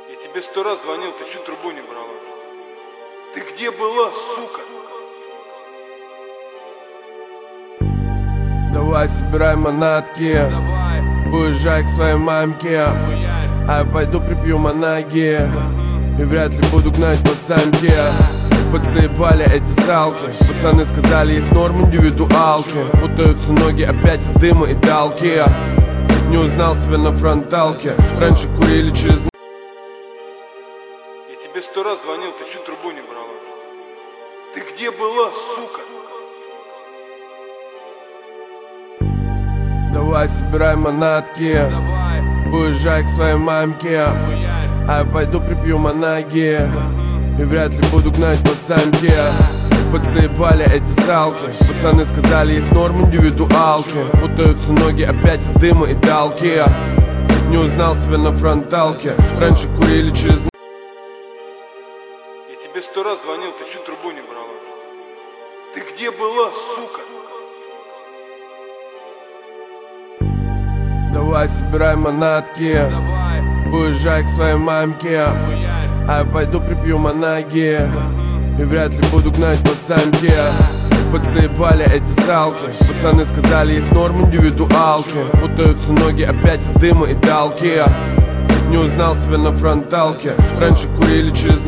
Я тебе 100 раз звонил, ты чуть трубу не брала. Ты где была, сука? Давай собирай манатки, уезжай к своей мамке, а я пойду припью манаги и вряд ли буду гнать по самке. Подзаебали эти салки, пацаны сказали, есть норм индивидуалки. Путаются ноги опять от дыма и талки. Не узнал себя на фронталке, раньше курили через... Я тебе 100 раз звонил, ты чуть трубу не брала. Ты где была, сука? Давай собирай манатки, уезжай к своей мамке, а я пойду припью манаги и вряд ли буду гнать по самке. Подзаебали эти салки, пацаны сказали, есть норм индивидуалки. Путаются ноги опять от дыма и талки. Не узнал себя на фронталке, раньше курили через... Я тебе 100 раз звонил, ты чуть трубу не брала. Ты где была, сука? Давай собирай манатки, уезжай к своей мамке, а я пойду припью манаги и вряд ли буду гнать по самке. Подзаебали эти салки, пацаны сказали, есть норм индивидуалки. Путаются ноги опять от дыма и талки. Не узнал себя на фронталке, раньше курили через...